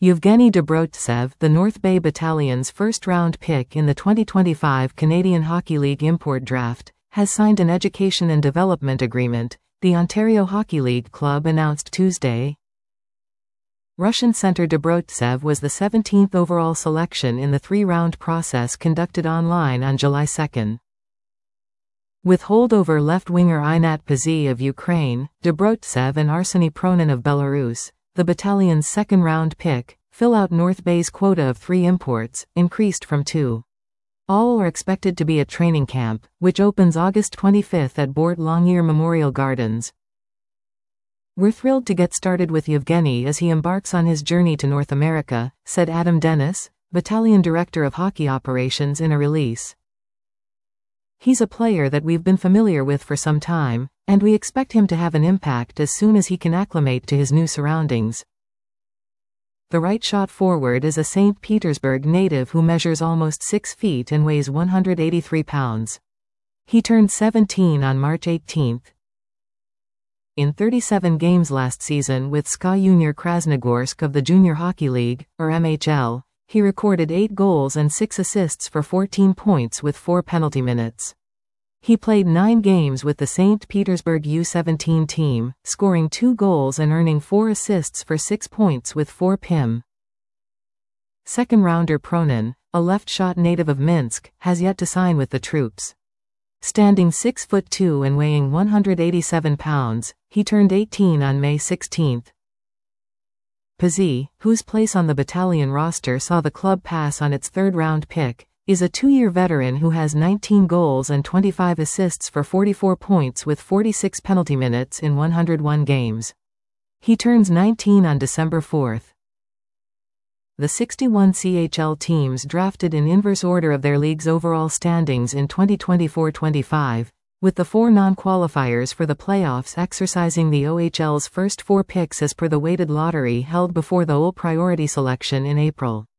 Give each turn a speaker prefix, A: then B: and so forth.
A: Yevgeny Dobrotsev, the North Bay Battalion's first-round pick in the 2025 Canadian Hockey League import draft, has signed an education and development agreement, the Ontario Hockey League club announced Tuesday. Russian center Dobrotsev was the 17th overall selection in the three-round process conducted online on July 2. With holdover left-winger Inat Pazy of Ukraine, Dobrotsev and Arseny Pronin of Belarus, the battalion's second-round pick, fill out North Bay's quota of 3 imports, increased from 2. All are expected to be at training camp, which opens August 25 at Bourque Longyear Memorial Gardens. "We're thrilled to get started with Yevgeny as he embarks on his journey to North America," said Adam Dennis, Battalion Director of Hockey Operations, in a release. "He's a player that we've been familiar with for some time, and we expect him to have an impact as soon as he can acclimate to his new surroundings." The right-shot forward is a St. Petersburg native who measures almost 6 feet and weighs 183 pounds. He turned 17 on March 18. In 37 games last season with SKA Junior Krasnogorsk of the Junior Hockey League, or MHL, he recorded 8 goals and 6 assists for 14 points with 4 penalty minutes. He played 9 games with the St. Petersburg U17 team, scoring 2 goals and earning 4 assists for 6 points with 4 PIM. Second-rounder Pronin, a left-shot native of Minsk, has yet to sign with the troops. Standing 6'2" and weighing 187 pounds, he turned 18 on May 16. Pazy, whose place on the battalion roster saw the club pass on its third-round pick, is a 2-year veteran who has 19 goals and 25 assists for 44 points with 46 penalty minutes in 101 games. He turns 19 on December 4. The 61 CHL teams drafted in inverse order of their league's overall standings in 2024-25, with the 4 non-qualifiers for the playoffs exercising the OHL's first 4 picks as per the weighted lottery held before the OL priority selection in April.